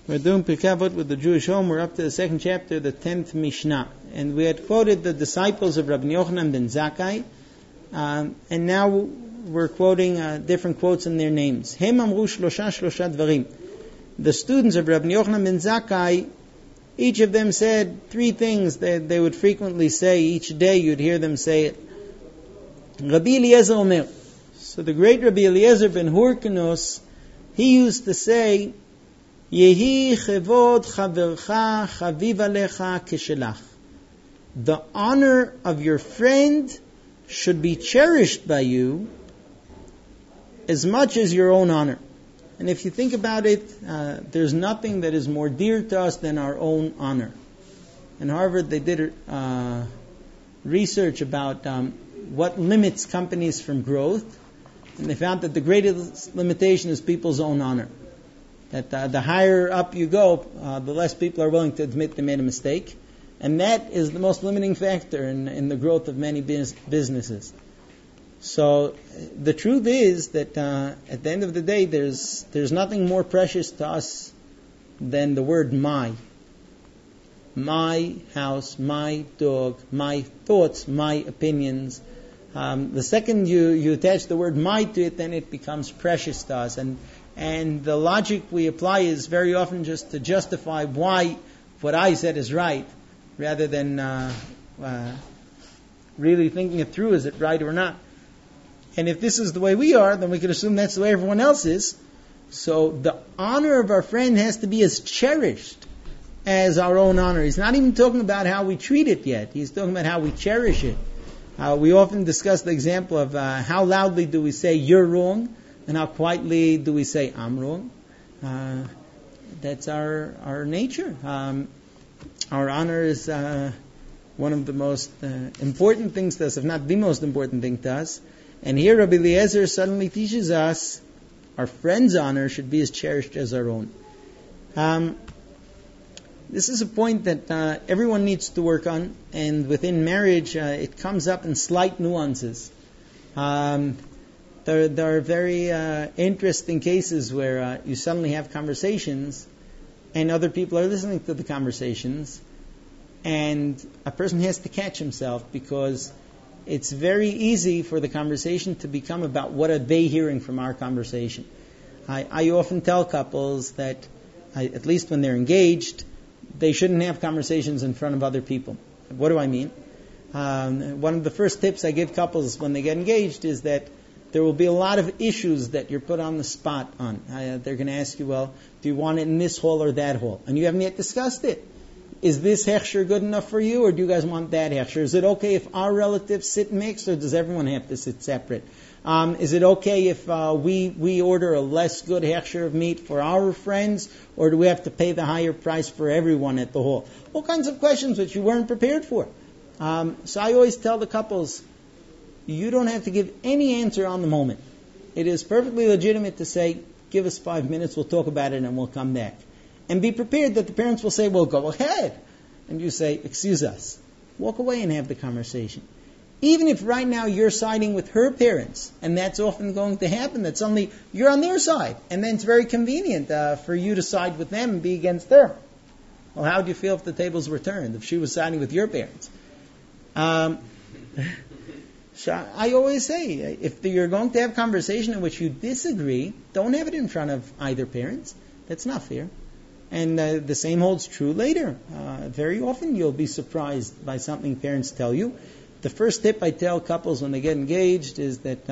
We're doing Pirkei Avot with the Jewish Home. We're up to the second chapter, the 10th Mishnah. And we had quoted the disciples of Rabbi Yochanan ben Zakkai. And now we're quoting different quotes in their names. Hem amru shlosha dvarim. The students of Rabbi Yochanan ben Zakkai, each of them said three things that they would frequently say. Each day you'd hear them say it. Rabbi Eliezer Omer. So the great Rabbi Eliezer ben Hurkanus, he used to say, Yehi chevod chavercha chaviv alecha keshelach. The honor of your friend should be cherished by you as much as your own honor. And if you think about it, there's nothing that is more dear to us than our own honor. In Harvard, they did research about what limits companies from growth, and they found that the greatest limitation is people's own honor. That the higher up you go, the less people are willing to admit they made a mistake. And that is the most limiting factor in the growth of many businesses. So the truth is that at the end of the day, there's nothing more precious to us than the word my. My house, my dog, my thoughts, my opinions. The second you attach the word my to it, then it becomes precious to us. And the logic we apply is very often just to justify why what I said is right, rather than really thinking it through, is it right or not. And if this is the way we are, then we can assume that's the way everyone else is. So the honor of our friend has to be as cherished as our own honor. He's not even talking about how we treat it yet. He's talking about how we cherish it. We often discuss the example of how loudly do we say you're wrong, and how quietly do we say, I'm wrong? That's our nature. Our honor is one of the most important things to us, if not the most important thing to us. And here Rabbi Eliezer suddenly teaches us our friend's honor should be as cherished as our own. This is a point that everyone needs to work on, and within marriage it comes up in slight nuances. There are very interesting cases where you suddenly have conversations and other people are listening to the conversations, and a person has to catch himself because it's very easy for the conversation to become about what are they hearing from our conversation. I often tell couples that, at least when they're engaged, they shouldn't have conversations in front of other people. What do I mean? One of the first tips I give couples when they get engaged is that there will be a lot of issues that you're put on the spot on. They're going to ask you, well, do you want it in this hall or that hall? And you haven't yet discussed it. Is this hechsher good enough for you, or do you guys want that hechsher? Is it okay if our relatives sit mixed, or does everyone have to sit separate? Is it okay if we order a less good hechsher of meat for our friends, or do we have to pay the higher price for everyone at the hall? All kinds of questions which you weren't prepared for. So I always tell the couples, you don't have to give any answer on the moment. It is perfectly legitimate to say, give us 5 minutes, we'll talk about it and we'll come back. And be prepared that the parents will say, well, go ahead. And you say, excuse us. Walk away and have the conversation. Even if right now you're siding with her parents, and that's often going to happen, that suddenly you're on their side. And then it's very convenient for you to side with them and be against them. Well, how would you feel if the tables were turned, if she was siding with your parents? I always say, if you're going to have a conversation in which you disagree, don't have it in front of either parents. That's not fair. And the same holds true later. Very often you'll be surprised by something parents tell you. The first tip I tell couples when they get engaged is that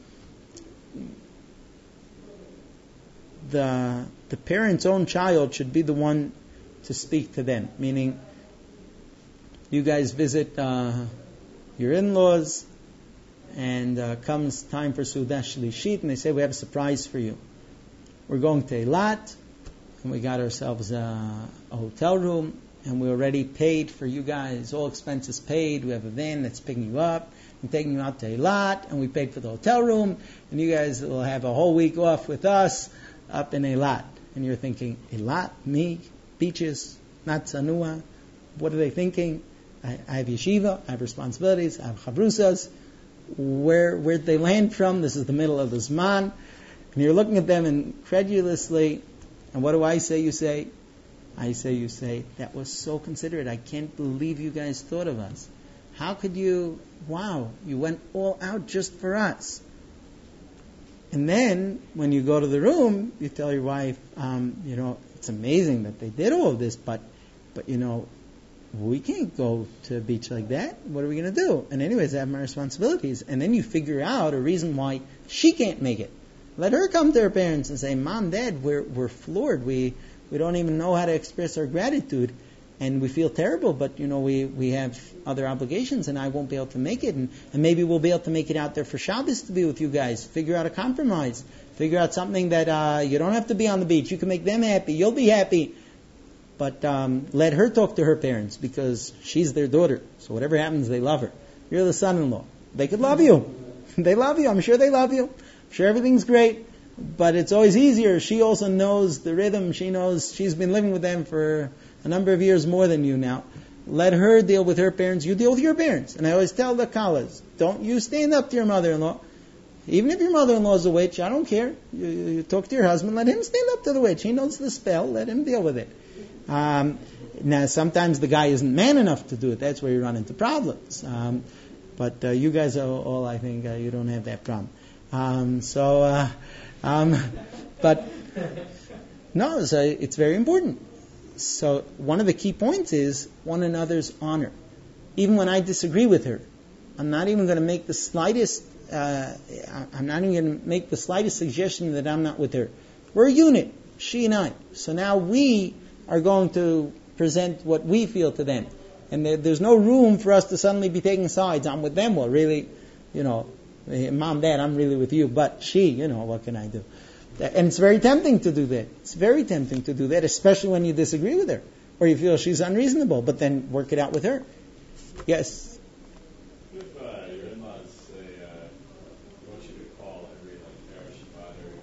the parent's own child should be the one to speak to them. Meaning, you guys visit your in-laws, and comes time for Sudah Shlishit, and they say, we have a surprise for you. We're going to Eilat, and we got ourselves a hotel room, and we already paid for you guys, all expenses paid. We have a van that's picking you up and taking you out to Eilat, and we paid for the hotel room, and you guys will have a whole week off with us up in Eilat. And you're thinking, Eilat? Me? Beaches? Not Sanua? What are they thinking? I have yeshiva, I have responsibilities, I have chavrusas. Where'd they land from? This is the middle of the Zman. And you're looking at them incredulously, And what do I say? You say, I say, you say, that was so considerate. I can't believe you guys thought of us. How could you? Wow, you went all out just for us. And then when you go to the room, you tell your wife, it's amazing that they did all of this, but we can't go to a beach like that. What are we going to do? And anyways, I have my responsibilities. And then you figure out a reason why she can't make it. Let her come to her parents and say, Mom, Dad, we're floored. We don't even know how to express our gratitude. And we feel terrible, but we have other obligations, and I won't be able to make it. And maybe we'll be able to make it out there for Shabbos to be with you guys. Figure out a compromise. Figure out something that you don't have to be on the beach. You can make them happy. You'll be happy. But let her talk to her parents, because she's their daughter. So whatever happens, they love her. You're the son-in-law. They could love you. They love you. I'm sure they love you. I'm sure everything's great. But it's always easier. She also knows the rhythm. She knows she's been living with them for a number of years more than you now. Let her deal with her parents. You deal with your parents. And I always tell the Kalas, don't you stand up to your mother-in-law. Even if your mother-in-law is a witch, I don't care. You talk to your husband, let him stand up to the witch. He knows the spell. Let him deal with it. Now, sometimes the guy isn't man enough to do it. That's where you run into problems. But you guys are all, I think, you don't have that problem. But no, so it's very important. So one of the key points is one another's honor. Even when I disagree with her, I'm not even going to make the slightest. I'm not even going to make the slightest suggestion that I'm not with her. We're a unit, she and I. So now we are going to present what we feel to them, and there's no room for us to suddenly be taking sides. I'm with them. Well, really, Mom, Dad, I'm really with you. But she, what can I do? And it's very tempting to do that. It's very tempting to do that, especially when you disagree with her or you feel she's unreasonable. But then work it out with her. Yes. If your in-laws say they want you to call every Erev Shabbat or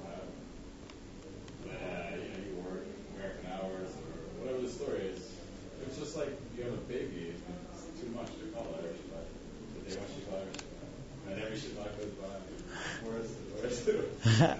but you work American hours or whatever the story is, it's just like you have a baby. It's too much to call Erev Shabbat. But they want you to call Erev Shabbat, and every Shabbat goes by. Where's the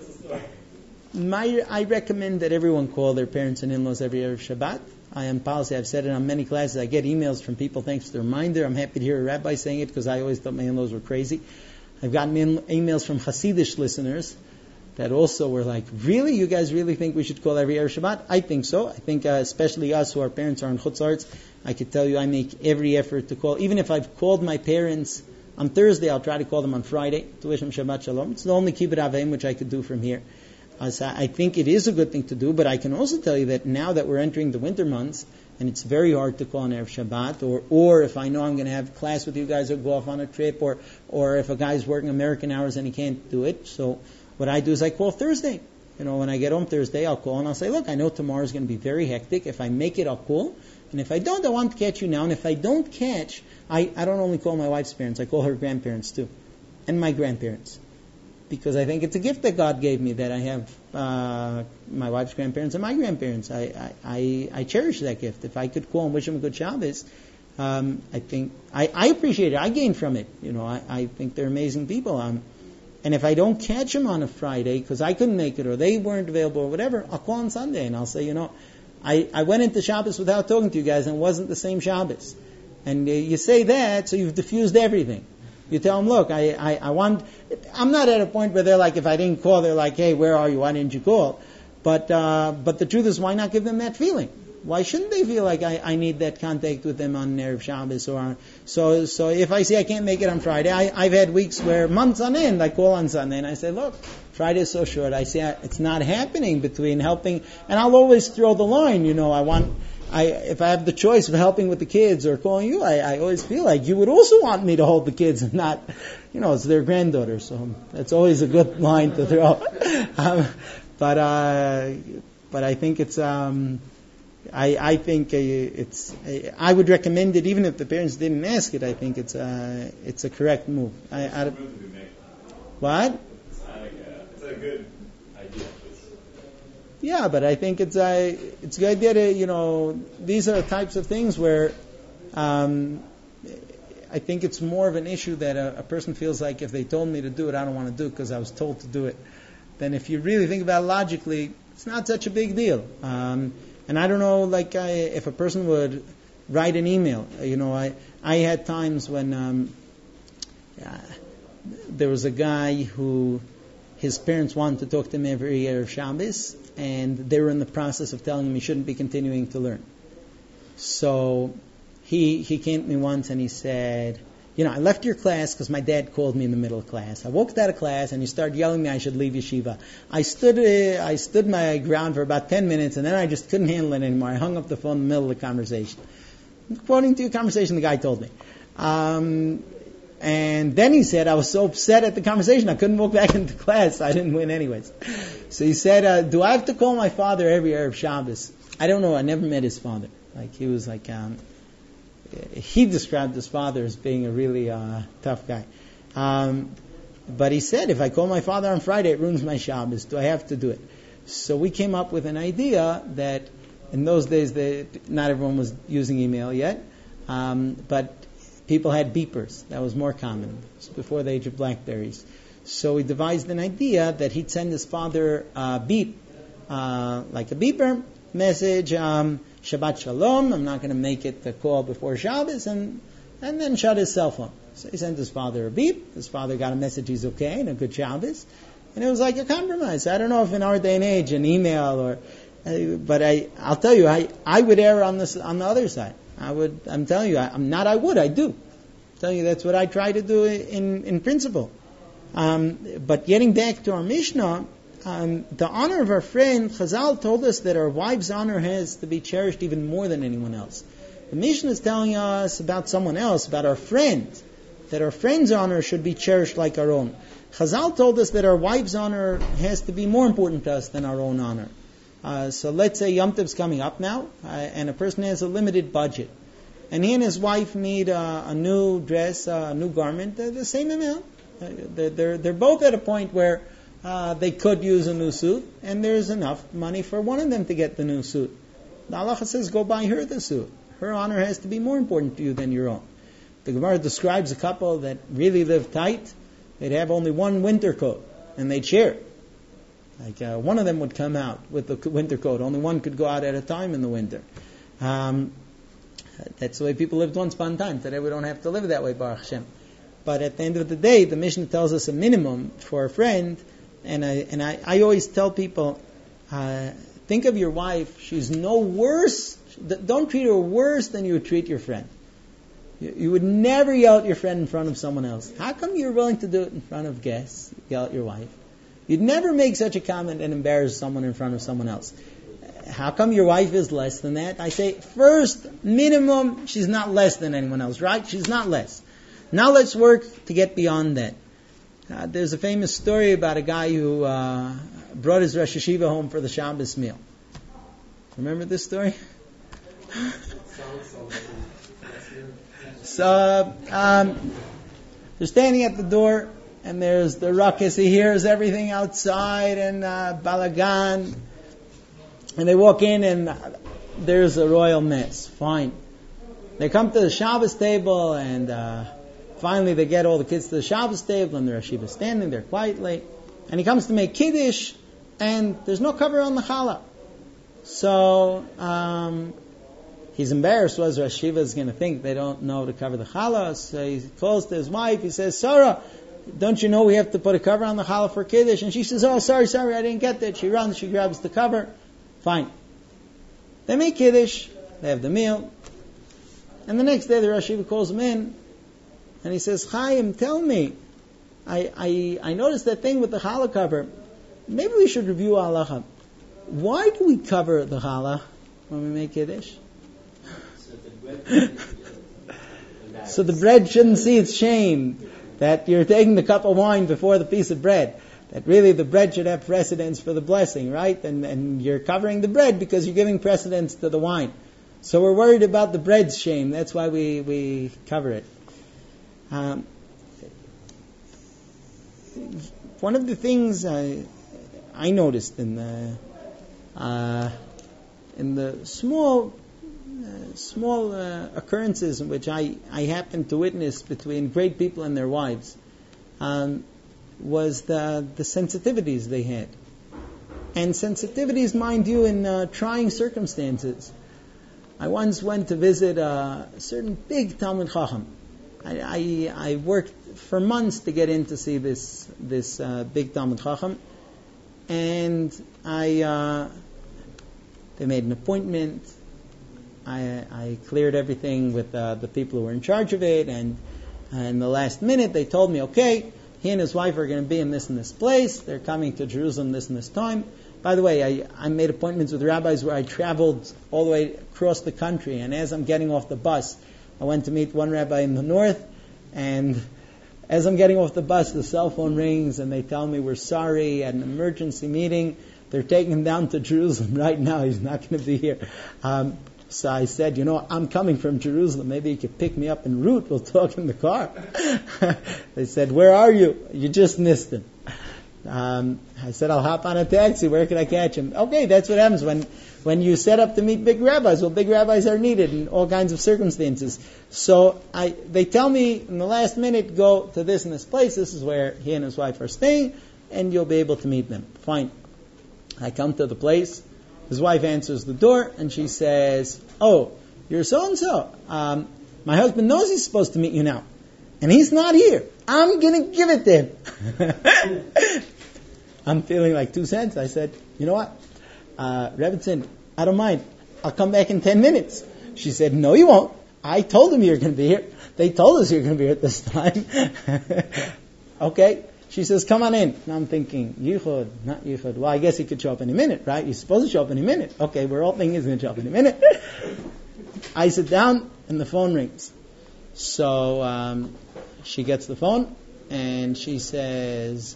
story? I recommend that everyone call their parents and in-laws every Erev Shabbat. I am policy. I've said it on many classes. I get emails from people. Thanks for the reminder. I'm happy to hear a rabbi saying it because I always thought my in-laws were crazy. I've gotten emails from Hasidish listeners that also were like, really? You guys really think we should call every Erev Shabbat? I think so. I think especially us who our parents are in Chutz La'aretz, I could tell you I make every effort to call. Even if I've called my parents on Thursday, I'll try to call them on Friday to wish them Shabbat Shalom. It's the only kibbut avim which I could do from here. So I think it is a good thing to do, but I can also tell you that now that we're entering the winter months, and it's very hard to call on Erev Shabbat, or if I know I'm going to have class with you guys or go off on a trip, or if a guy's working American hours and he can't do it. So what I do is I call Thursday. When I get home Thursday, I'll call and I'll say, look, I know tomorrow's going to be very hectic. If I make it, I'll call. And if I don't, I want to catch you now. And if I don't catch, I don't only call my wife's parents, I call her grandparents too, and my grandparents. Because I think it's a gift that God gave me that I have my wife's grandparents and my grandparents. I cherish that gift. If I could call and wish them a good Shabbos, I think I appreciate it. I gain from it. I think they're amazing people. And if I don't catch them on a Friday because I couldn't make it or they weren't available or whatever, I'll call on Sunday and I'll say, I went into Shabbos without talking to you guys and it wasn't the same Shabbos. And you say that, so you've diffused everything. You tell them, look, I'm not at a point where they're like, if I didn't call, they're like, hey, where are you? Why didn't you call? But the truth is, why not give them that feeling? Why shouldn't they feel like I need that contact with them on Erev Shabbos? So if I say I can't make it on Friday, I've had weeks where months on end I call on Sunday and I say, look, Friday's so short. I say it's not happening between helping, and I'll always throw the line, if I have the choice of helping with the kids or calling you, I always feel like you would also want me to hold the kids and not, it's their granddaughter. So that's always a good line to throw. But I think it's, I think it's, I would recommend it even if the parents didn't ask it. I think it's a correct move. What? It's a good idea. Yeah, but I think it's a good idea to, these are types of things where I think it's more of an issue that a person feels like if they told me to do it, I don't want to do it because I was told to do it. Then if you really think about it logically, It's not such a big deal. And I don't know, if a person would write an email. I had times when there was a guy who his parents wanted to talk to him every year of Shabbos, and they were in the process of telling him he shouldn't be continuing to learn. So he came to me once and he said, I left your class because my dad called me in the middle of class. I walked out of class and he started yelling at me I should leave yeshiva. I stood my ground for about 10 minutes and then I just couldn't handle it anymore. I hung up the phone in the middle of the conversation. According to your conversation, the guy told me. And then he said, I was so upset at the conversation, I couldn't walk back into class. I didn't win anyways. So he said, do I have to call my father every Erev Shabbos? I don't know. I never met his father. He was he described his father as being a really tough guy. But he said, if I call my father on Friday, it ruins my Shabbos. Do I have to do it? So we came up with an idea that in those days, not everyone was using email yet, but people had beepers. That was more common. It was before the age of BlackBerries. So we devised an idea that he'd send his father a beep, like a beeper message, Shabbat Shalom, I'm not going to make it the call before Shabbos, and then shut his cell phone. So he sent his father a beep. His father got a message he's okay and a good Shabbos. And it was like a compromise. I don't know if in our day and age, an email but I'll tell you, I would err on the other side. I'm telling you, I do. I'm telling you, that's what I try to do in principle. But getting back to our Mishnah, the honor of our friend, Chazal told us that our wife's honor has to be cherished even more than anyone else. The Mishnah is telling us about someone else, about our friend, that our friend's honor should be cherished like our own. Chazal told us that our wife's honor has to be more important to us than our own honor. So let's say Yom Tov's coming up now, and a person has a limited budget, and he and his wife need a new dress, a new garment, the same amount. They're both at a point where they could use a new suit, and there's enough money for one of them to get the new suit. The halacha says, go buy her the suit. Her honor has to be more important to you than your own. The Gemara describes a couple that really live tight. They'd have only one winter coat, and they'd share it. One of them would come out with the winter coat. Only one could go out at a time in the winter. That's the way people lived once upon a time. Today we don't have to live that way, Baruch Hashem. But at the end of the day, the Mishnah tells us a minimum for a friend. And I always tell people, think of your wife. She's no worse. Don't treat her worse than you would treat your friend. You would never yell at your friend in front of someone else. How come you're willing to do it in front of guests? Yell at your wife. You'd never make such a comment and embarrass someone in front of someone else. How come your wife is less than that? I say, first, minimum, she's not less than anyone else, right? She's not less. Now let's work to get beyond that. There's a famous story about a guy who brought his Rosh Hashiva home for the Shabbos meal. Remember this story? So, they're standing at the door, and there's the ruckus. He hears everything outside, and balagan. And they walk in, and there's a royal mess. Fine. They come to the Shabbos table, and finally they get all the kids to the Shabbos table, and the Rosh Hashiva standing there quietly. And he comes to make Kiddush, and there's no cover on the challah. So he's embarrassed what his Rosh Hashiva is going to think. They don't know to cover the challah. So he calls to his wife. He says, Sarah, don't you know we have to put a cover on the challah for Kiddush? And she says, oh, sorry, I didn't get that. She runs, she grabs the cover. Fine. They make Kiddush. They have the meal. And the next day the Rosh Hashiva calls him in. And he says, Chaim, tell me, I noticed that thing with the challah cover. Maybe we should review halacha. Why do we cover the challah when we make Kiddush? So the bread shouldn't see its shame that you're taking the cup of wine before the piece of bread. That really the bread should have precedence for the blessing, right? And you're covering the bread because you're giving precedence to the wine. So we're worried about the bread's shame. That's why we cover it. One of the things I noticed in the small occurrences in which I happened to witness between great people and their wives was the sensitivities they had. and sensitivities, mind you, in trying circumstances. I once went to visit a certain big Talmud Chacham. I worked for months to get in to see this big Talmud Chacham, and they made an appointment. I cleared everything with the people who were in charge of it, and in the last minute they told me, okay, he and his wife are going to be in this and this place. They're coming to Jerusalem this and this time. By the way, I made appointments with rabbis where I traveled all the way across the country, and as I'm getting off the bus, I went to meet one rabbi in the north, and as I'm getting off the bus, the cell phone rings, and they tell me, we're sorry, at an emergency meeting, they're taking him down to Jerusalem right now, he's not going to be here. So I said, I'm coming from Jerusalem, maybe you could pick me up en route, we'll talk in the car. They said, where are you? You just missed him. I said, I'll hop on a taxi. Where can I catch him? Okay, that's what happens when you set up to meet big rabbis. Well, big rabbis are needed in all kinds of circumstances. So they tell me in the last minute, go to this and this place. This is where he and his wife are staying, and you'll be able to meet them. Fine. I come to the place. His wife answers the door, and she says, oh, you're so-and-so. My husband knows he's supposed to meet you now, and he's not here. I'm going to give it to him. I'm feeling like 2 cents. I said, you know what? Rebbitzin, I don't mind. I'll come back in 10 minutes. She said, no, you won't. I told them you're going to be here. They told us you're going to be here at this time. Okay. She says, come on in. Now I'm thinking, Yichud, not Yichud. Well, I guess he could show up any minute, right? He's supposed to show up any minute. Okay, we're all thinking he's going to show up any minute. I sit down and the phone rings. So she gets the phone and she says,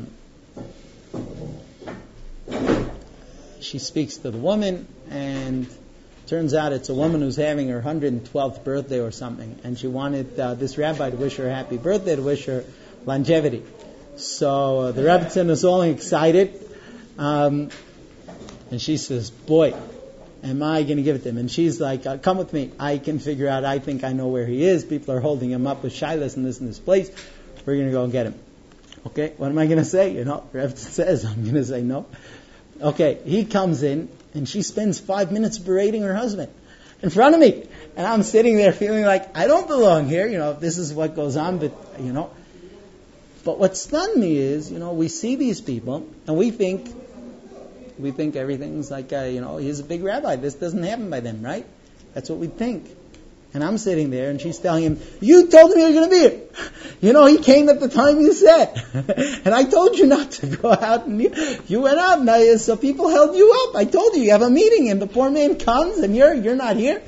she speaks to the woman, and turns out it's a woman who's having her 112th birthday or something, and she wanted this rabbi to wish her a happy birthday, to wish her longevity. So the Rebbitzin is all excited, and she says, boy, am I going to give it to him? And she's like, come with me. I can figure out, I think I know where he is. People are holding him up with shilas in this place. We're going to go and get him. Okay, what am I going to say? Rebbitzin says, I'm going to say no. Okay, he comes in, and she spends 5 minutes berating her husband in front of me. And I'm sitting there feeling like, I don't belong here, if this is what goes on, but. But what stunned me is, we see these people, and we think everything's like, he's a big rabbi. This doesn't happen by them, right? That's what we think. And I'm sitting there, and she's telling him, you told him you were going to be here. He came at the time you said. And I told you not to go out, and you went out, and so people held you up. I told you have a meeting, and the poor man comes, and you're not here.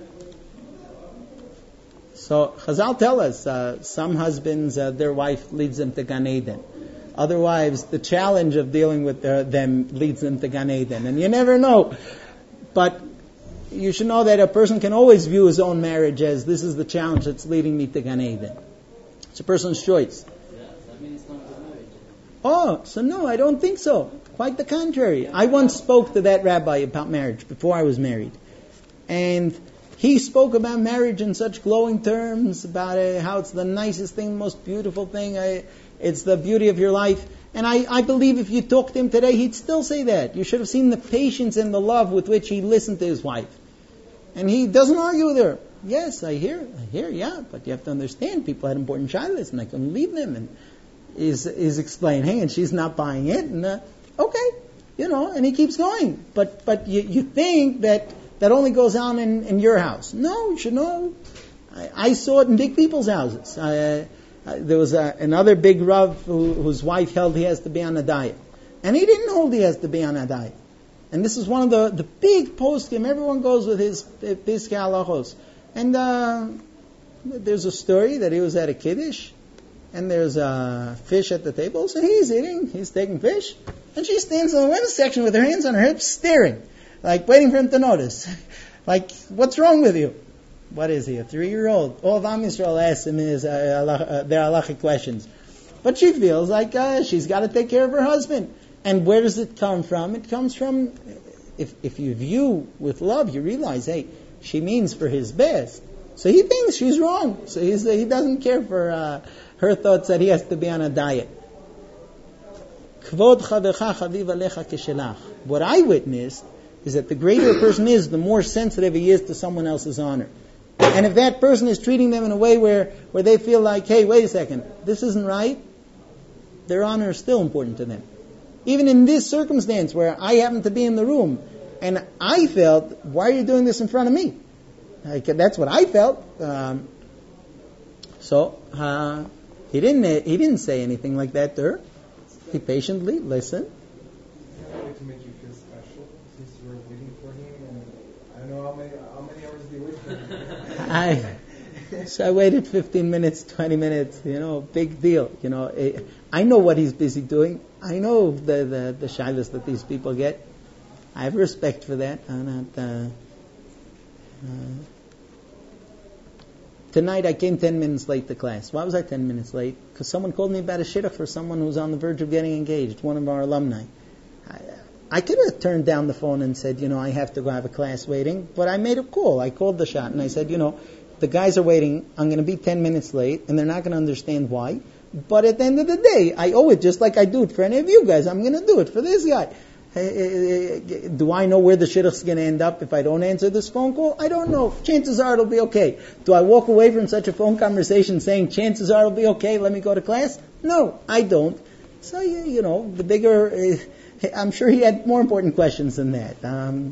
So Chazal tell us, some husbands, their wife leads them to Gan Eden. Other wives, the challenge of dealing with them leads them to Gan Eden. And you never know. But you should know that a person can always view his own marriage as, this is the challenge that's leading me to Gan Eden. It's a person's choice. Yeah, that means it's not a marriage. Oh, so no, I don't think so. Quite the contrary. I once spoke to that rabbi about marriage before I was married. And he spoke about marriage in such glowing terms, about how it's the nicest thing, most beautiful thing, it's the beauty of your life. And I believe if you talk to him today, he'd still say that. You should have seen the patience and the love with which he listened to his wife. And he doesn't argue with her. Yes, I hear, yeah, but you have to understand, people had important shilas, and I couldn't leave them. And is explaining, and she's not buying it, and okay, and he keeps going. But you think that only goes on in your house. No, you should know. I saw it in big people's houses. There was another big Rav whose wife held he has to be on a diet. And he didn't hold he has to be on a diet. And this is one of the big poskim. Everyone goes with his Piskei Halachos. And there's a story that he was at a Kiddush, and there's fish at the table, so he's eating, he's taking fish, and she stands in the women's section with her hands on her hips, staring, like waiting for him to notice. Like, what's wrong with you? What is he, a 3-year-old? All of Am Yisrael asks him their halachic questions. But she feels like she's got to take care of her husband. And where does it come from? It comes from, if you view with love, you realize, hey, she means for his best. So he thinks she's wrong. So he doesn't care for her thoughts that he has to be on a diet. Kvod chavecha chaviv alecha keshelach. What I witnessed is that the greater a person is, the more sensitive he is to someone else's honor. And if that person is treating them in a way where they feel like, hey, wait a second, this isn't right, their honor is still important to them. Even in this circumstance where I happen to be in the room, and I felt, why are you doing this in front of me? That's what I felt. He didn't say anything like that to her. He patiently listened. To make you feel special, since you were waiting for him, and I don't know how many hours did you wait for him? So I waited 15 minutes, 20 minutes, big deal. I know what he's busy doing. I know the shilas that these people get. I have respect for that. Tonight I came 10 minutes late to class. Why was I 10 minutes late? Because someone called me about a shidduch for someone who's on the verge of getting engaged, one of our alumni. I could have turned down the phone and said, I have to go have a class waiting, but I made a call. I called the shot and I said, the guys are waiting. I'm going to be 10 minutes late and they're not going to understand why. But at the end of the day, I owe it just like I do it for any of you guys. I'm going to do it for this guy. Do I know where the shidduch is going to end up if I don't answer this phone call? I don't know. Chances are it'll be okay. Do I walk away from such a phone conversation saying chances are it'll be okay, let me go to class? No, I don't. So, the bigger... I'm sure he had more important questions than that.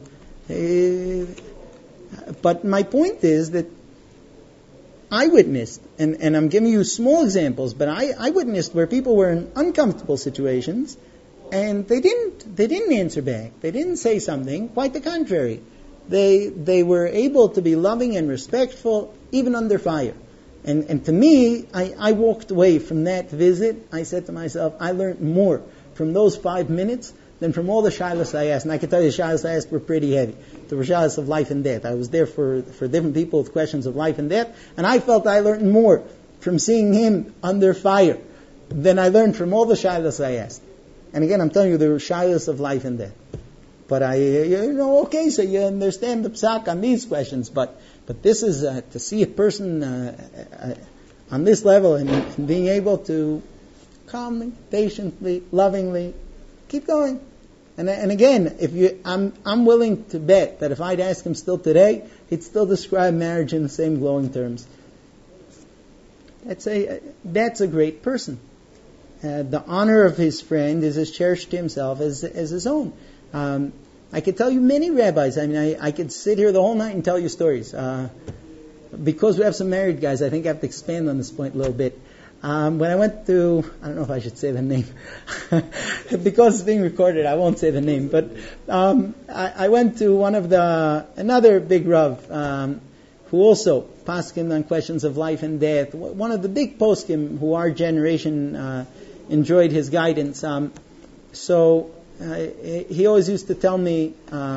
But my point is that I witnessed, and I'm giving you small examples, but I witnessed where people were in uncomfortable situations, and they didn't answer back. They didn't say something. Quite the contrary. They were able to be loving and respectful even under fire. And to me, I walked away from that visit. I said to myself, I learned more from those 5 minutes than from all the shilas I asked. And I can tell you the shilas I asked were pretty heavy. They were shilas of life and death. I was there for different people with questions of life and death, and I felt I learned more from seeing him under fire than I learned from all the shilas I asked. And again, I'm telling you, they were shilas of life and death. But okay, so you understand the psak on these questions, but this is to see a person on this level and being able to calmly, patiently, lovingly keep going. And again, I'm willing to bet that if I'd ask him still today, he'd still describe marriage in the same glowing terms. That's a great person. The honor of his friend is as cherished to himself as his own. I could tell you many rabbis. I could sit here the whole night and tell you stories. Because we have some married guys, I think I have to expand on this point a little bit. When I went to, I don't know if I should say the name, because it's being recorded, I won't say the name, but I went to another big Rav, who also paskin on questions of life and death, one of the big poskim who our generation enjoyed his guidance. So he always used to tell me,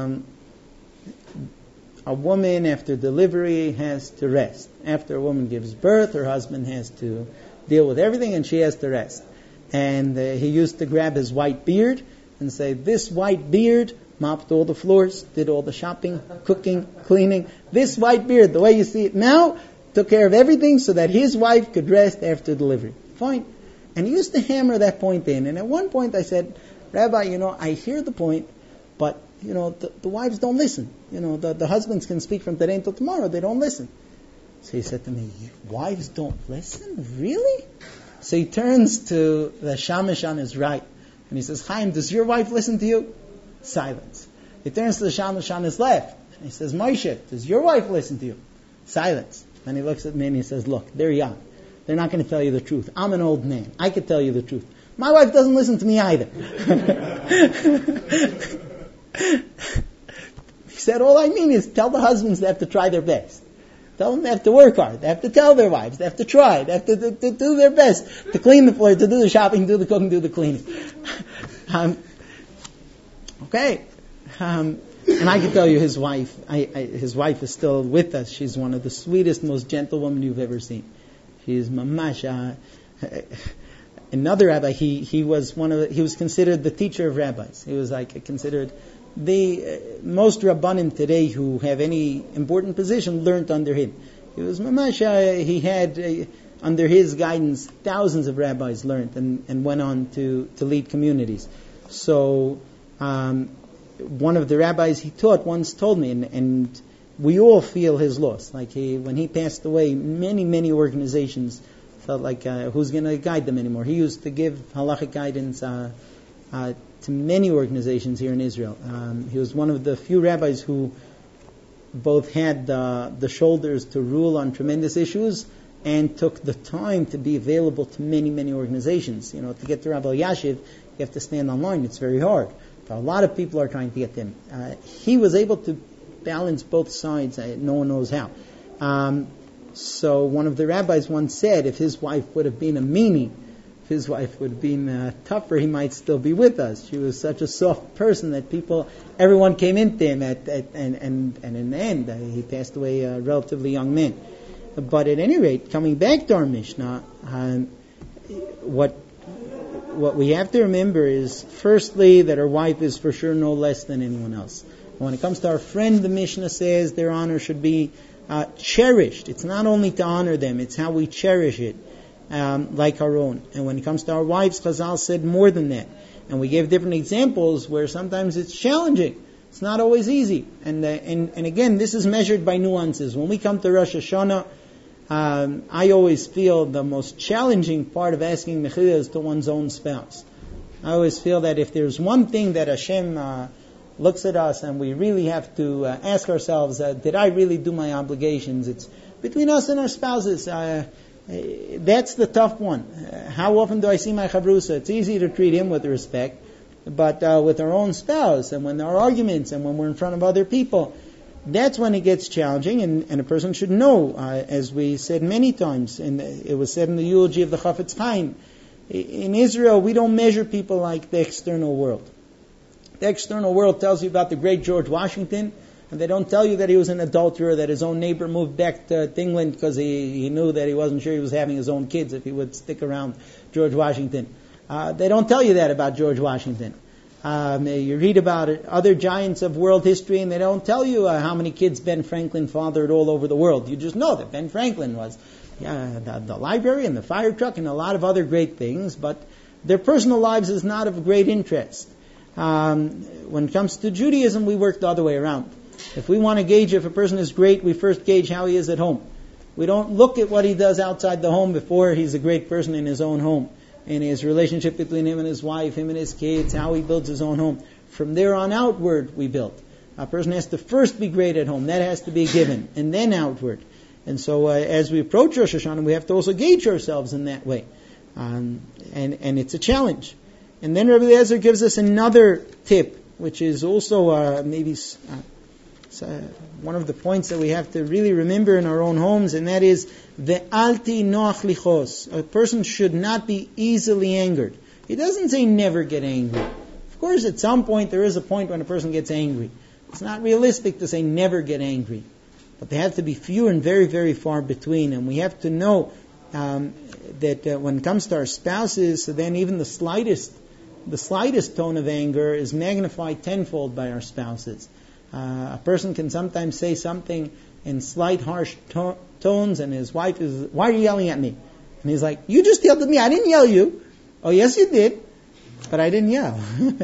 a woman after delivery has to rest. After a woman gives birth, her husband has to deal with everything and she has to rest. And he used to grab his white beard and say, this white beard mopped all the floors, did all the shopping, cooking, cleaning. This white beard, the way you see it now, took care of everything so that his wife could rest after delivery. Fine. And he used to hammer that point in. And at one point I said, Rabbi, I hear the point, but the wives don't listen. The husbands can speak from today until tomorrow. They don't listen. So he said to me, wives don't listen? Really? So he turns to the shamash on his right, and he says, Chaim, does your wife listen to you? Silence. He turns to the shamash on his left, and he says, Moshe, does your wife listen to you? Silence. Then he looks at me and he says, look, they're young. They're not going to tell you the truth. I'm an old man. I can tell you the truth. My wife doesn't listen to me either. He said, all I mean is tell the husbands they have to try their best. Tell them they have to work hard. They have to tell their wives. They have to try. They have to do their best to clean the floor, to do the shopping, do the cooking, do the cleaning. Okay. And I can tell you his wife is still with us. She's one of the sweetest, most gentle women you've ever seen. She is mamash. Another rabbi, he was considered the teacher of rabbis. He was considered the most rabbanim today who have any important position learned under him. He was mamash. He had under his guidance, thousands of rabbis learned and went on to lead communities. So one of the rabbis he taught once told me, and we all feel his loss. Like when he passed away, many organizations felt like who's going to guide them anymore. He used to give halachic guidance to many organizations here in Israel. He was one of the few rabbis who both had the shoulders to rule on tremendous issues and took the time to be available to many organizations. To get to Rabbi Yashiv, you have to stand online. It's very hard. A lot of people are trying to get him. He was able to balance both sides. No one knows how. So one of the rabbis once said, if his wife would have been a meanie, if his wife would have been tougher, he might still be with us. She was such a soft person that everyone came into him and in the end, he passed away a relatively young man. But at any rate, coming back to our Mishnah, what we have to remember is, firstly, that our wife is for sure no less than anyone else. When it comes to our friend, the Mishnah says their honor should be cherished. It's not only to honor them, it's how we cherish it, like our own. And when it comes to our wives, Chazal said more than that. And we gave different examples where sometimes it's challenging. It's not always easy. And again, this is measured by nuances. When we come to Rosh Hashanah, I always feel the most challenging part of asking mechila is to one's own spouse. I always feel that if there's one thing that Hashem looks at us and we really have to ask ourselves, did I really do my obligations? It's between us and our spouses. That's the tough one. How often do I see my chavrusa? It's easy to treat him with respect, but with our own spouse, and when there are arguments, and when we're in front of other people, that's when it gets challenging, and a person should know, as we said many times, and it was said in the eulogy of the Chafetz Chaim, in Israel we don't measure people like the external world. The external world tells you about the great George Washington, and they don't tell you that he was an adulterer, that his own neighbor moved back to England because he knew that he wasn't sure he was having his own kids if he would stick around George Washington. They don't tell you that about George Washington. You read about other giants of world history, and they don't tell you how many kids Ben Franklin fathered all over the world. You just know that Ben Franklin was the library and the fire truck and a lot of other great things, but their personal lives is not of great interest. When it comes to Judaism, we work the other way around. If we want to gauge if a person is great, we first gauge how he is at home. We don't look at what he does outside the home before he's a great person in his own home. In his relationship between him and his wife, him and his kids, how he builds his own home. From there on outward, we build. A person has to first be great at home. That has to be given. And then outward. And so as we approach Rosh Hashanah, we have to also gauge ourselves in that way. And it's a challenge. And then Rabbi Eliezer gives us another tip, which is also maybe one of the points that we have to really remember in our own homes, and that is ve'alti noach lichos. A person should not be easily angered. He doesn't say never get angry. Of course, at some point there is a point when a person gets angry. It's not realistic to say never get angry, but they have to be few and very far between. And we have to know that when it comes to our spouses, so then even the slightest tone of anger is magnified tenfold by our spouses. A person can sometimes say something in slight, harsh tones, and his wife is, "Why are you yelling at me?" And he's like, "You just yelled at me. I didn't yell you." "Oh, yes, you did, but I didn't yell."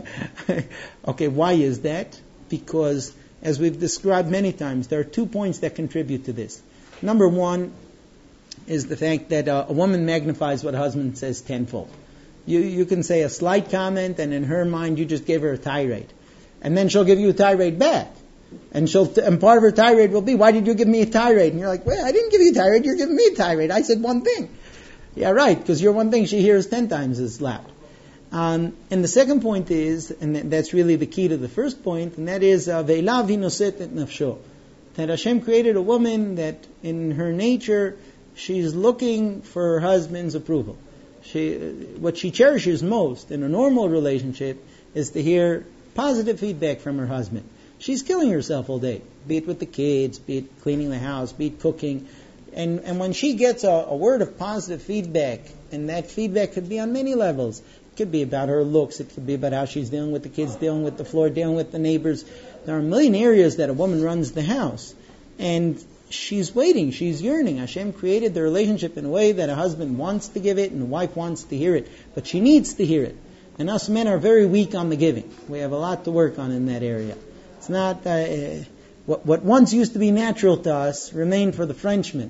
Okay, why is that? Because, as we've described many times, there are 2 points that contribute to this. Number one is the fact that a woman magnifies what a husband says tenfold. You can say a slight comment, and in her mind, you just gave her a tirade. And then she'll give you a tirade back. And part of her tirade will be, "Why did you give me a tirade?" And you're like, "Well, I didn't give you a tirade, you're giving me a tirade. I said one thing." Yeah, right, because your one thing she hears 10 times as loud. And the second point is, and that's really the key to the first point, and that is, ve'elav hi noset et nafsho. That Hashem created a woman that in her nature, she's looking for her husband's approval. What she cherishes most in a normal relationship is to hear positive feedback from her husband. She's killing herself all day, be it with the kids, be it cleaning the house, be it cooking. And when she gets a word of positive feedback, and that feedback could be on many levels. It could be about her looks, it could be about how she's dealing with the kids, dealing with the floor, dealing with the neighbors. There are a million areas that a woman runs the house. And she's waiting, she's yearning. Hashem created the relationship in a way that a husband wants to give it and a wife wants to hear it, but she needs to hear it. And us men are very weak on the giving. We have a lot to work on in that area. It's not what once used to be natural to us remained for the Frenchmen.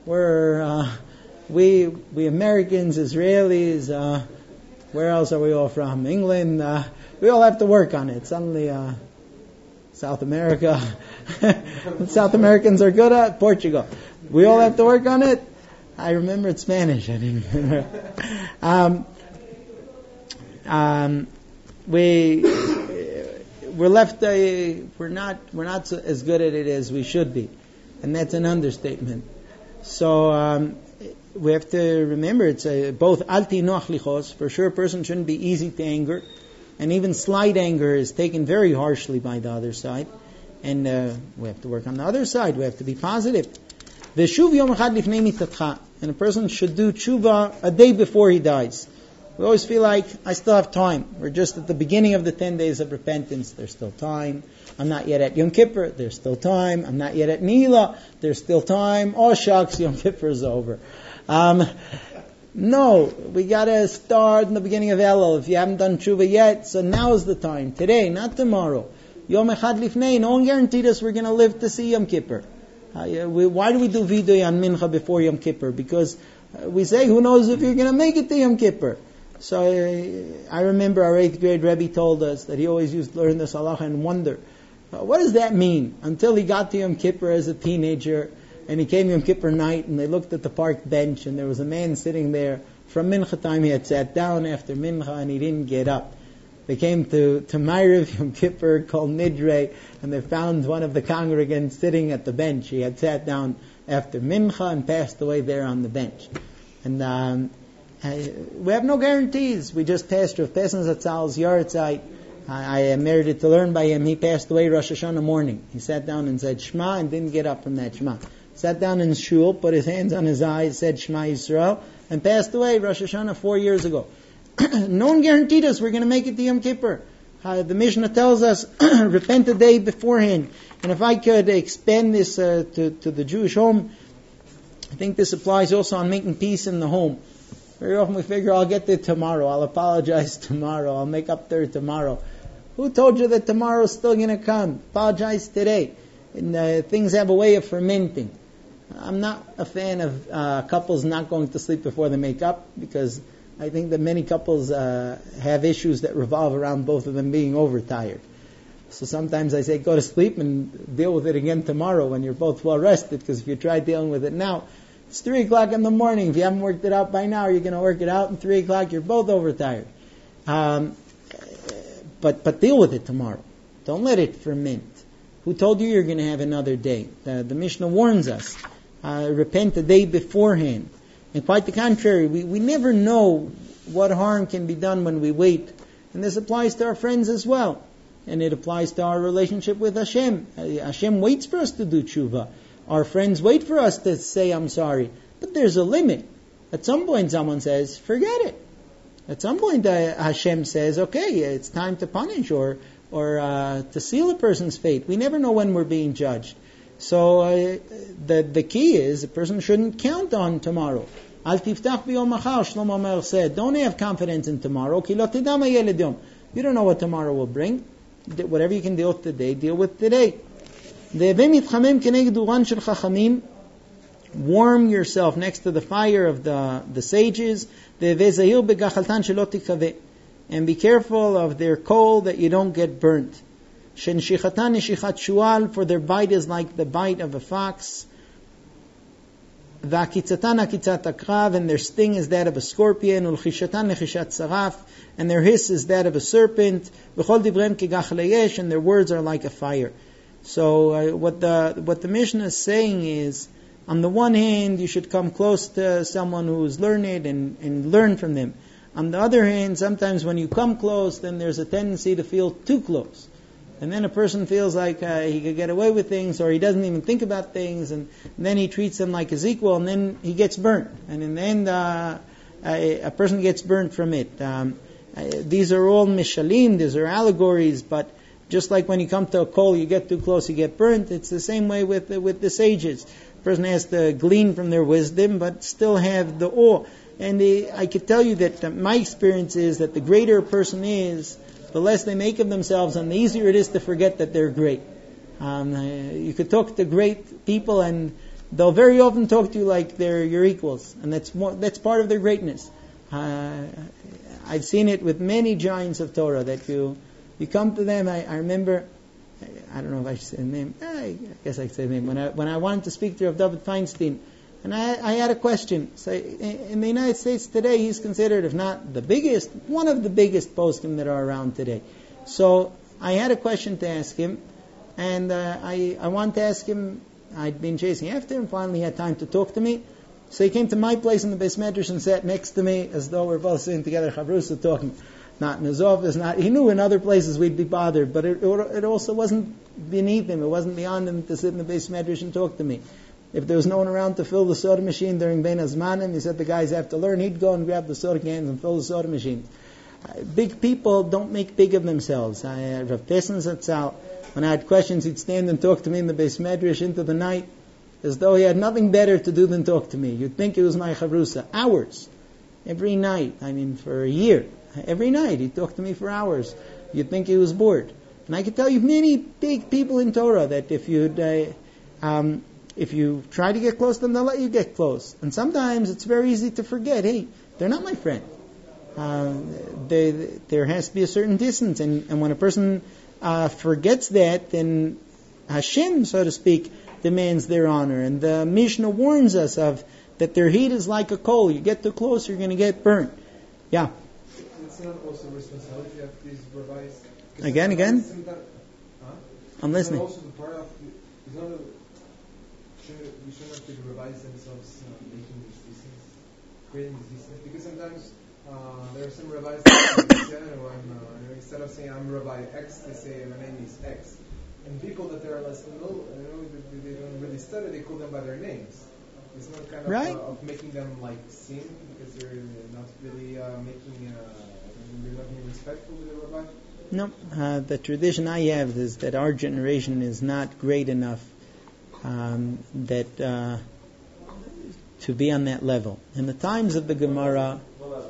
We Americans, Israelis, where else are we all from? England. We all have to work on it. Suddenly, South America. South Americans are good at Portugal. We all have to work on it. I remembered Spanish. I didn't remember. We're left. We're not so, as good at it as we should be, and that's an understatement. So we have to remember it's both alti noach lichos. For sure, a person shouldn't be easy to anger, and even slight anger is taken very harshly by the other side. And we have to work on the other side. We have to be positive. V'shuv yom echad lifnei mitatcha, and a person should do tshuva a day before he dies. We always feel like, I still have time. We're just at the beginning of the 10 days of repentance. There's still time. I'm not yet at Yom Kippur. There's still time. I'm not yet at Nila. There's still time. Oh, shucks, Yom Kippur is over. No, we got to start in the beginning of Elul. If you haven't done tshuva yet, so now is the time. Today, not tomorrow. Yom Echad Lifnei. No one guaranteed us we're going to live to see Yom Kippur. Why do we do Vidoy on Mincha before Yom Kippur? Because we say, who knows if you're going to make it to Yom Kippur. So I remember our 8th grade Rebbe told us that he always used to learn this halacha and wonder, what does that mean? Until he got to Yom Kippur as a teenager, and he came Yom Kippur night, and they looked at the park bench, and there was a man sitting there. From Mincha time, he had sat down after Mincha, and he didn't get up. They came to Ma'ariv Yom Kippur called Nidre, and they found one of the congregants sitting at the bench. He had sat down after Mincha and passed away there on the bench. And we have no guarantees. We just passed Rav Pesach Zatzal's Yartzeit. I merited to learn by him. He passed away Rosh Hashanah morning. He sat down and said Shema and didn't get up from that Shema. Sat down in shul, put his hands on his eyes, said Shema Yisrael, and passed away Rosh Hashanah 4 years ago. No one guaranteed us we're going to make it to Yom Kippur. The Mishnah tells us, repent a day beforehand. And if I could expand this to the Jewish home, I think this applies also on making peace in the home. Very often we figure, I'll get there tomorrow, I'll apologize tomorrow, I'll make up there tomorrow. Who told you that tomorrow's still going to come? Apologize today. And things have a way of fermenting. I'm not a fan of couples not going to sleep before they make up, because I think that many couples have issues that revolve around both of them being overtired. So sometimes I say, go to sleep and deal with it again tomorrow when you're both well rested, because if you try dealing with it now, it's 3 o'clock in the morning. If you haven't worked it out by now, you're going to work it out. And 3 o'clock, you're both overtired. But deal with it tomorrow. Don't let it ferment. Who told you you're going to have another day? The Mishnah warns us. Repent the day beforehand. And quite the contrary, we never know what harm can be done when we wait. And this applies to our friends as well. And it applies to our relationship with Hashem. Hashem waits for us to do tshuva. Our friends wait for us to say, I'm sorry. But there's a limit. At some point someone says, forget it. At some point Hashem says, okay, it's time to punish or to seal a person's fate. We never know when we're being judged. So the key is, a person shouldn't count on tomorrow. Al tiftach b'yom machar, Shlomo Melech said, don't have confidence in tomorrow. Ki lo tidam hayeled yom. You don't know what tomorrow will bring. Whatever you can deal with today, deal with today. Warm yourself next to the fire of the sages. And be careful of their coal that you don't get burnt. For their bite is like the bite of a fox. And their sting is that of a scorpion. And their hiss is that of a serpent. And their words are like a fire. So what the Mishnah is saying is, on the one hand, you should come close to someone who is learned and learn from them. On the other hand, sometimes when you come close, then there's a tendency to feel too close. And then a person feels like he could get away with things, or he doesn't even think about things, and then he treats them like his equal, and then he gets burnt. And in the end, a person gets burnt from it. These are all mishalim, these are allegories, but Just like when you come to a coal, you get too close, you get burnt. It's the same way with the sages. A person has to glean from their wisdom, but still have the awe. And I could tell you that my experience is that the greater a person is, the less they make of themselves, and the easier it is to forget that they're great. You could talk to great people, and they'll very often talk to you like they're your equals, and that's part of their greatness. I've seen it with many giants of Torah that you come to them. I remember, I don't know if I should say the name. I guess I could say the name. When I wanted to speak to Rav David Feinstein, and I had a question. So in the United States today, he's considered, if not the biggest, one of the biggest poskim that are around today. So I had a question to ask him, and I wanted to ask him. I'd been chasing after him. Finally, he had time to talk to me. So he came to my place in the Beis Medrash and sat next to me as though we're both sitting together, chavrusa, talking. Not in his office. He knew in other places we'd be bothered, but it also wasn't beneath him. It wasn't beyond him to sit in the Beis Medrash and talk to me. If there was no one around to fill the soda machine during Bein Hazmanim, he said the guys have to learn. He'd go and grab the soda cans and fill the soda machines. Big people don't make big of themselves. Rav Tesson Zatzal, when I had questions, he'd stand and talk to me in the Beis Medrash into the night, as though he had nothing better to do than talk to me. You'd think it was my chavrusa. Hours. Every night. For a year. Every night he'd talk to me for hours. You'd think he was bored. And I could tell you many big people in Torah that if you try to get close to them, they'll let you get close. And sometimes it's very easy to forget, hey, they're not my friend. There has to be a certain distance. And when a person forgets that, then Hashem, so to speak, demands their honor. And the Mishnah warns us of that their heat is like a coal. You get too close, you're going to get burnt. Yeah. It's not also responsibility of these rabbis. Again. I'm listening. Also the part of we should not be the rabbis themselves making this distance, creating this distance, because sometimes there are some rabbis that say, instead of saying I'm Rabbi X, they say my name is X. And people that are less familiar, they don't really study, they call them by their names. It's not kind of, right. Of making them like sin, because they're not really they're not being respectful to the rabbi. No, the tradition I have is that our generation is not great enough to be on that level. In the times of the Gemara,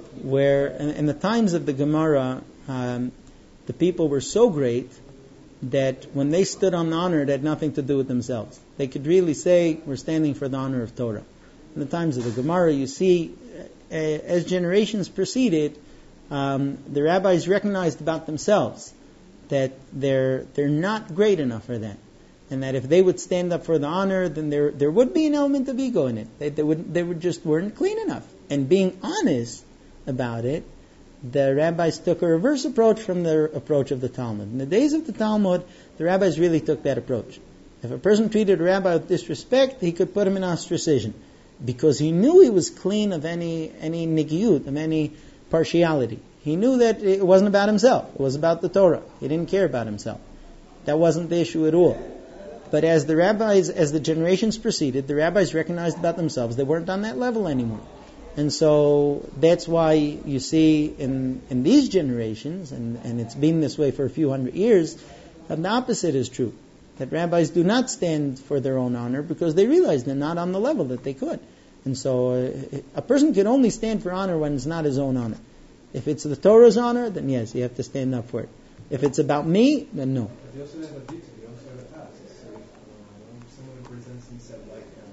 the people were so great that when they stood on the honor, it had nothing to do with themselves. They could really say, we're standing for the honor of Torah. In the times of the Gemara, you see, as generations proceeded, the rabbis recognized about themselves that they're not great enough for that. And that if they would stand up for the honor, then there would be an element of ego in it. They just weren't clean enough. And being honest about it, the rabbis took a reverse approach from their approach of the Talmud. In the days of the Talmud, the rabbis really took that approach. If a person treated a rabbi with disrespect, he could put him in ostracism, because he knew he was clean of any nigiyut, of any partiality. He knew that it wasn't about himself. It was about the Torah. He didn't care about himself. That wasn't the issue at all. But as the generations proceeded, the rabbis recognized about themselves they weren't on that level anymore. And so that's why you see in these generations, and it's been this way for a few hundred years, that the opposite is true. That rabbis do not stand for their own honor because they realize they're not on the level that they could. And so a person can only stand for honor when it's not his own honor. If it's the Torah's honor, then yes, you have to stand up for it. If it's about me, then no. But they also have a duty, they also have a task. So if someone presents himself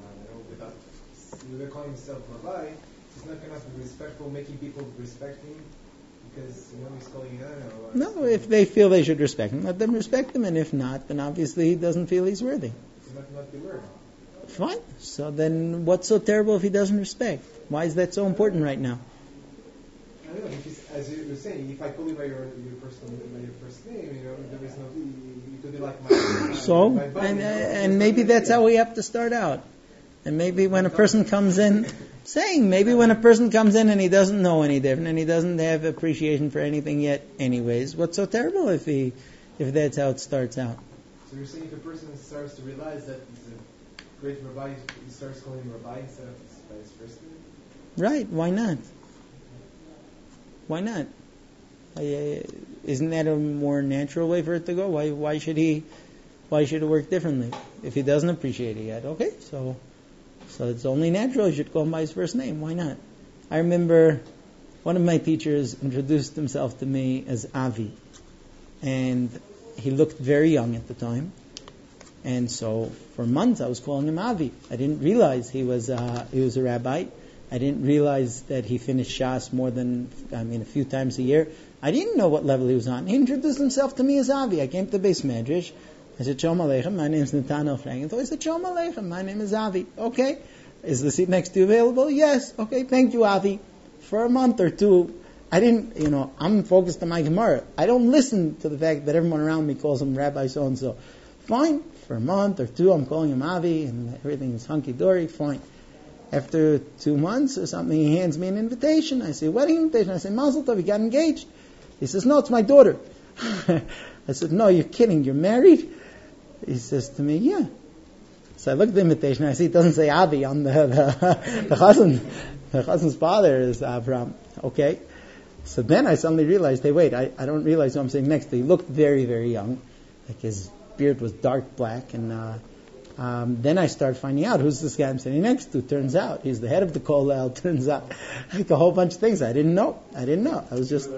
without calling himself rabbi, he's not going to be respectful, making people respect him, because he's calling it. No, if they feel they should respect him, let them respect him, and if not, then obviously he doesn't feel he's worthy. He's not be worthy. Fine. So then what's so terrible if he doesn't respect? Why is that so important right now? I don't know, because as you were saying, if I call you by your first name, there is no, you could be like my so, my buddy, and maybe that's how we have to start out. And maybe when a person comes in, when a person comes in and he doesn't know any different and he doesn't have appreciation for anything yet anyways, what's so terrible if that's how it starts out? So you're saying if a person starts to realize that he's a great rabbi, he starts calling him rabbi instead of by his first name? Right, why not? Why not? isn't that a more natural way for it to go? Why should it work differently? If he doesn't appreciate it yet, okay, so it's only natural. You should call him by his first name. Why not? I remember one of my teachers introduced himself to me as Avi, and he looked very young at the time, and so for months I was calling him Avi. I didn't realize he was a rabbi. I didn't realize that he finished Shas a few times a year. I didn't know what level he was on. He introduced himself to me as Avi. I came to the Beis Medrash. I said, Shalom Aleichem, my name is Netanel Frank. So I said, Shalom Aleichem, my name is Avi. Okay. Is the seat next to you available? Yes. Okay, thank you, Avi. For a month or two, I didn't, I'm focused on my Gemara. I don't listen to the fact that everyone around me calls him Rabbi so-and-so. Fine. For a month or two, I'm calling him Avi, and everything is hunky-dory. Fine. After 2 months or something, he hands me an invitation. I say, wedding invitation. I say, Mazel Tov, you got engaged? He says, no, it's my daughter. I said, no, you're kidding. You're married? He says to me, yeah. So I look at the invitation. I see it doesn't say Avi on the chazan. The chazan's father is Avram. Okay. So then I suddenly realized, hey, wait, I don't realize who I'm sitting next to. He looked very, very young. Like his beard was dark black. And then I started finding out who's this guy I'm sitting next to. Turns out he's the head of the kollel. Turns out like a whole bunch of things I didn't know. I was just...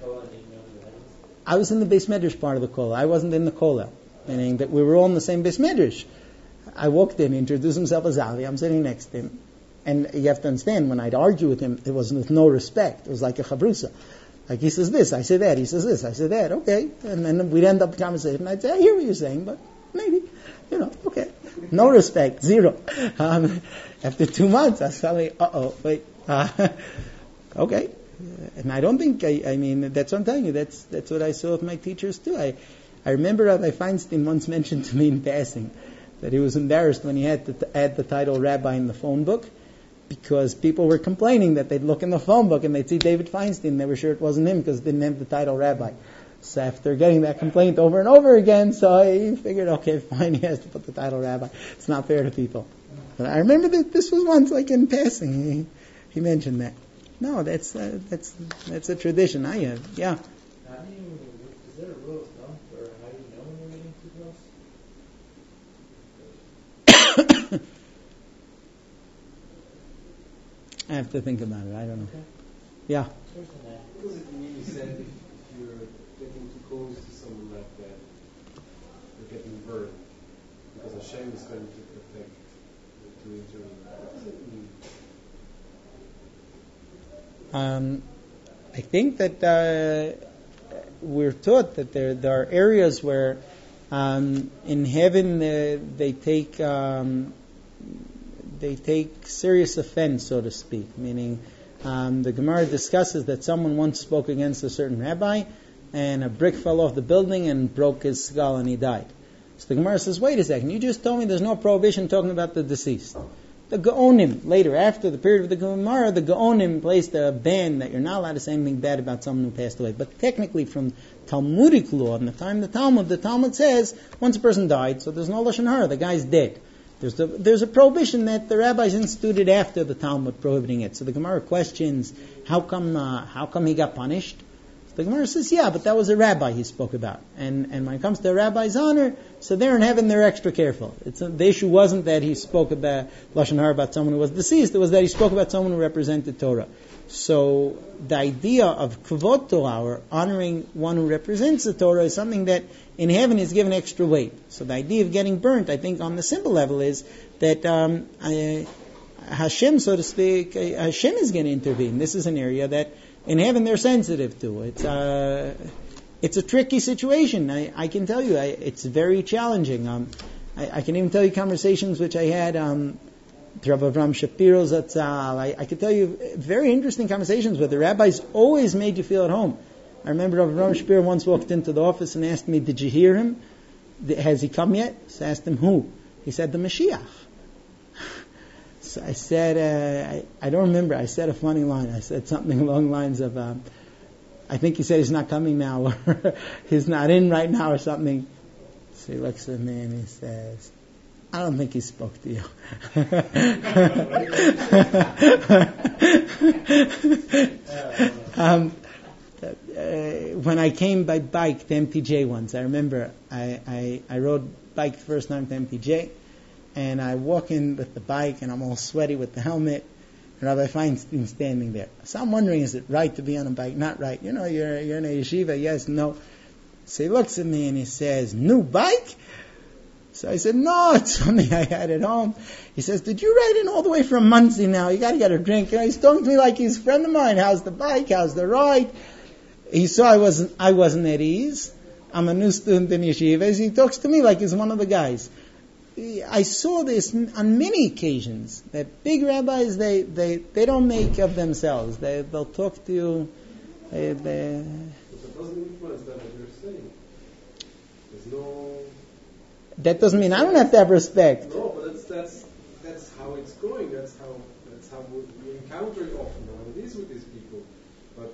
I was in the Beis Medrash part of the kollel. I wasn't in the kollel. Meaning that we were all in the same Beis Medrash. I walked in, he introduced himself as Avi. I'm sitting next to him. And you have to understand, when I'd argue with him, it was with no respect. It was like a chavrusa. Like he says this, I say that. He says this, I say that. Okay. And then we'd end up the conversation. I'd say, I hear what you're saying, but maybe, okay. No respect, zero. After 2 months, I was suddenly, wait. Okay. And I don't think, that's what I'm telling you. That's what I saw with my teachers too. I remember Rabbi Feinstein once mentioned to me in passing that he was embarrassed when he had to add the title Rabbi in the phone book, because people were complaining that they'd look in the phone book and they'd see David Feinstein. They were sure it wasn't him because it didn't have the title Rabbi. So after getting that complaint over and over again, so he figured, okay, fine, he has to put the title Rabbi. It's not fair to people. But I remember that this was once like in passing. He mentioned that. No, that's a tradition. Yeah. Is there a rule of thumb for how you know when you're meeting two girls? I have to think about it. I don't know. Okay. Yeah. Because it really said if you're getting too close to someone like that, you're getting burned. Because Hashem is going to protect, to intervene. What does it mean? I think that we're taught that there are areas where in heaven they take serious offense, so to speak. Meaning, the Gemara discusses that someone once spoke against a certain rabbi, and a brick fell off the building and broke his skull, and he died. So the Gemara says, "Wait a second! You just told me there's no prohibition talking about the deceased." The Gaonim, later, after the period of the Gemara, the Gaonim placed a ban that you're not allowed to say anything bad about someone who passed away. But technically, from Talmudic law, in the time of the Talmud says, once a person died, so there's no Lashon Hara, the guy's dead. There's a prohibition that the rabbis instituted after the Talmud prohibiting it. So the Gemara questions, how come he got punished? So the Gemara says, yeah, but that was a rabbi he spoke about. And when it comes to a rabbi's honor, so there in heaven they're extra careful. The issue wasn't that he spoke about Lashon Hara about someone who was deceased, it was that he spoke about someone who represented Torah. So the idea of Kvod Torah, or honoring one who represents the Torah, is something that in heaven is given extra weight. So the idea of getting burnt, I think on the simple level, is that Hashem, so to speak, Hashem is going to intervene. This is an area that in heaven they're sensitive to. It's a tricky situation. I can tell you, it's very challenging. I can even tell you conversations which I had Rav Avram Shapiro Zatzal. I could tell you very interesting conversations where the rabbis always made you feel at home. I remember Rav Avram Shapiro once walked into the office and asked me, "Did you hear him? Has he come yet?" So I asked him, "Who?" He said, "The Mashiach." So I said, I don't remember. I said a funny line. I said something along the lines of, I think he said he's not coming now, or he's not in right now, or something. So he looks at me and he says, "I don't think he spoke to you." when I came by bike to MTJ once, I remember I rode bike the first time to MTJ, and I walk in with the bike, and I'm all sweaty with the helmet, and Rabbi Feinstein standing there. So I'm wondering, is it right to be on a bike? Not right. You're in a yeshiva, yes, no. So he looks at me and he says, new bike? So I said, no, it's something I had at home. He says, did you ride in all the way from Muncie now? You got to get a drink. He's talking to me like he's a friend of mine. How's the bike? How's the ride? He saw I wasn't at ease. I'm a new student in yeshivas. He talks to me like he's one of the guys. I saw this on many occasions, that big rabbis, they don't make of themselves. They'll talk to you. But that doesn't influence that what you're saying. There's no... That doesn't mean I don't have to have respect. No, but that's how it's going. That's how we encounter it often. How it is with these people. But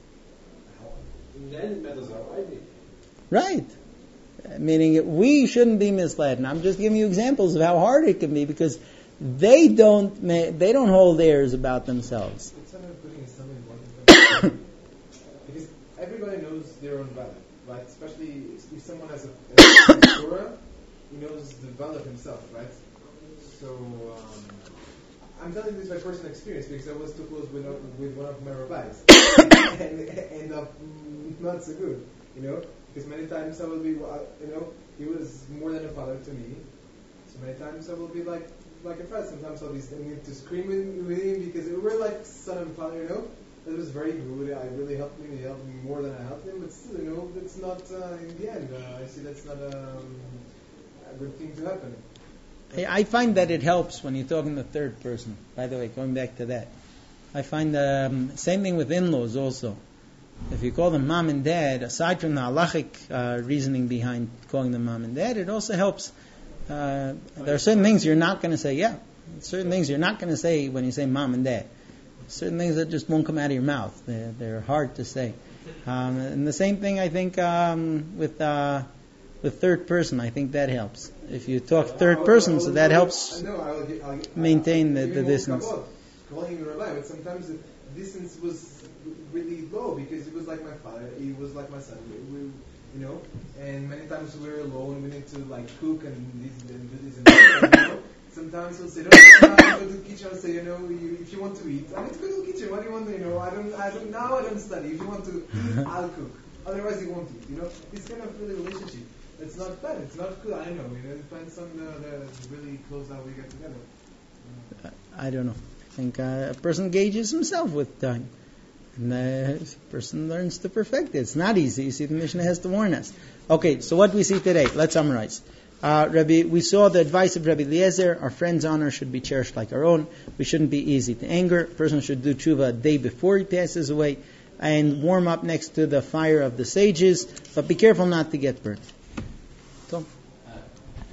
then it matters how I behave. Right. Meaning we shouldn't be misled. And I'm just giving you examples of how hard it can be, because they don't hold airs about themselves. It's not putting something important. Because everybody knows their own value, right? Especially if someone has a Torah, he knows the value of himself, right? So I'm telling this by personal experience, because I was too close with one of my rabbis, and end up not so good, Because many times I will be, he was more than a father to me. So many times I will be like a friend. Sometimes I'll be need to scream with him because we were like son and father, It was very good. I really helped him. He helped me more than I helped him. But still, it's not, in the end, I see that's not a good thing to happen. I find that it helps when you're talking the third person. By the way, going back to that. I find same thing with in-laws also. If you call them mom and dad, aside from the halachic reasoning behind calling them mom and dad, it also helps. There are certain things you're not going to say, certain things you're not going to say when you say mom and dad. Certain things that just won't come out of your mouth. They're hard to say. And the same thing, I think, with third person. I think that helps. If you talk third person, so that helps maintain the distance. Calling him a rabbi, but sometimes the distance was really low because he was like my father, he was like my son. And many times we were alone. We need to cook and this and that. Sometimes we'll say, "No, go to the kitchen." I'll say, if you want to eat, I need to go to the kitchen. What do you want? I don't study. If you want to eat, I'll cook. Otherwise, you won't eat. This kind of really relationship. It's not bad. It's not good. I know. It depends on the really close how we get together. I don't know. I think a person gauges himself with time. And the person learns to perfect it. It's not easy. You see, the Mishnah has to warn us. Okay, so what do we see today? Let's summarize. We saw the advice of Rabbi Eliezer. Our friend's honor should be cherished like our own. We shouldn't be easy to anger. A person should do tshuva a day before he passes away and warm up next to the fire of the sages. But be careful not to get burnt. So